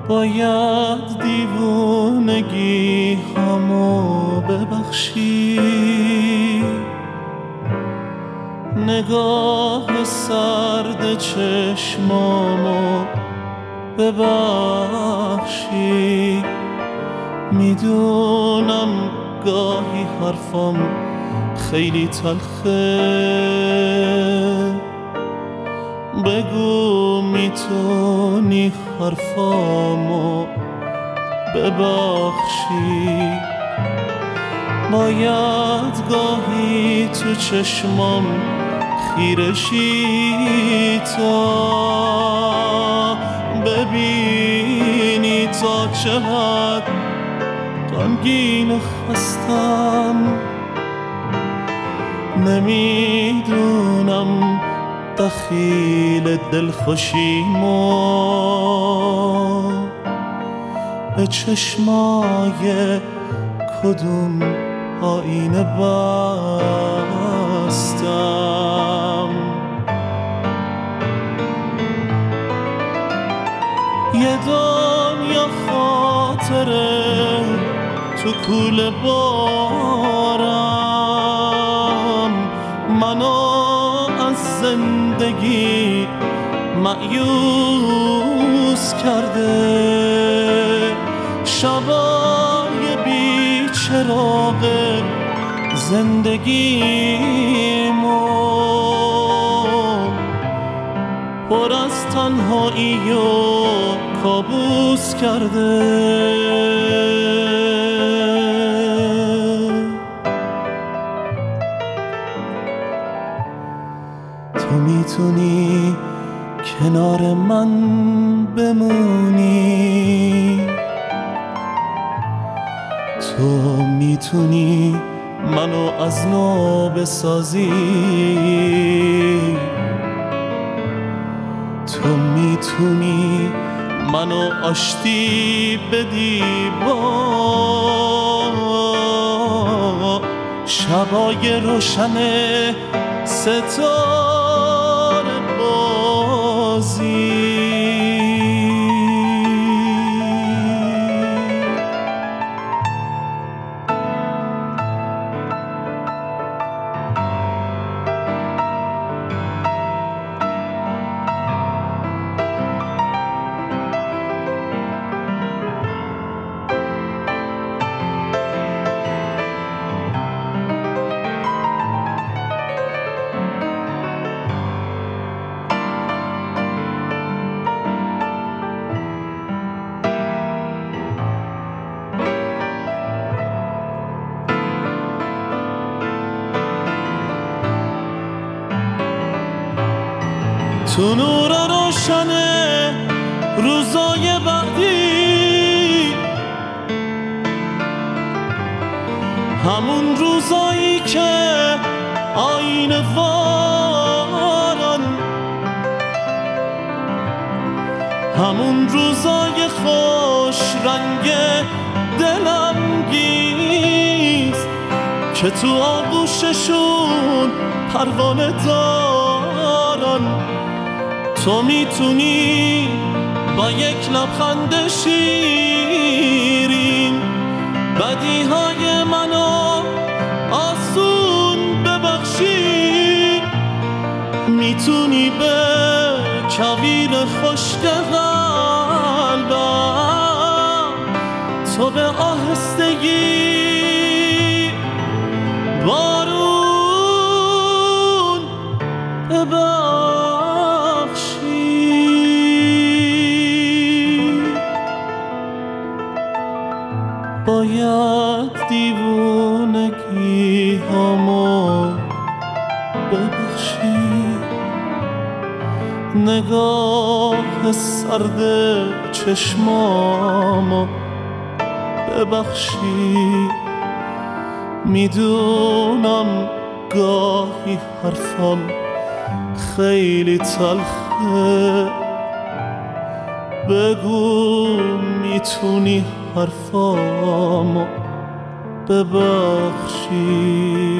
باید دیوونگی همو ببخشی، نگاه سرد چشمامو ببخشی. میدونم گاهی حرفم خیلی تلخه، بگو میتونی حرفامو ببخشی. باید گاهی تو چشمام خیره شی تا ببینی تا چه حد غمگین و خستم. نمیدونم دخیل دلخوشیمو به چشمای کدوم آینه بستم. یه دنیا خاطره تو کوله بارم، منو از زندگی مایوس کرده. شبای بی‌چراغ زندگیمو پر از تنهایی و کابوس کرده. تو میتونی کنار من بمونی، تو میتونی منو از نو بسازی، تو میتونی منو آشتی بدی با شبای روشن ستاره بازی. تو نور روشن روزای بعدی، همون روزایی که آینه وارن، همون روزای خوش رنگ دلانگیز که تو آغوششون پروانه دارن. تو میتونی با یک لبخند شیرین بدیهای منو آسون ببخشی. میتونی به کویر خشک قلبم تو به آهستگی بارون ببخشی. باید دیوونگی همو ببخشی، نگاه سرد چشمامو ببخشی. میدونم گاهی حرفم خیلی تلخه، بگو میتونی حرفامو ببخشی.